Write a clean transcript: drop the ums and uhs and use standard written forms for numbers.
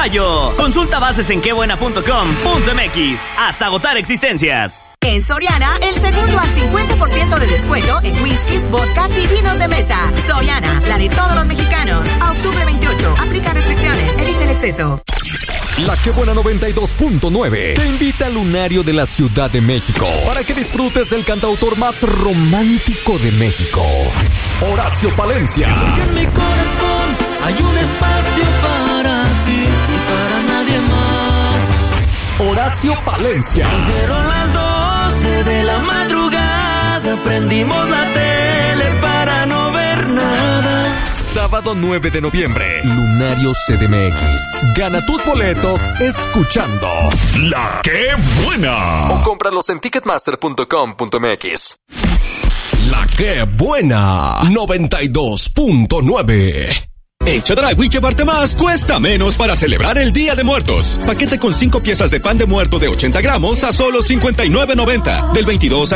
mayo. Consulta bases en quebuena.com.mx. Hasta agotar existencias. En Soriana, el segundo al 50% de descuento en whiskies, vodkas y vinos de mesa. Soriana, la de todos los mexicanos. A octubre 28. Aplica restricciones. Evita el exceso. La Que Buena 92.9 te invita al lunario de la Ciudad de México para que disfrutes del cantautor más romántico de México, Horacio Palencia. Porque en mi corazón hay un espacio para ti y para nadie más. Horacio Palencia. Fueron las 12 de la madrugada, prendimos la tele para no ver nada. Sábado 9 de noviembre, Lunario CDMX. Gana tus boletos escuchando La Que Buena. O cómpralos en ticketmaster.com.mx. La Que Buena 92.9. En Chedraui llevarte más cuesta menos para celebrar el Día de Muertos. Paquete con 5 piezas de pan de muerto de 80 gramos a solo $59.90. Del 22 al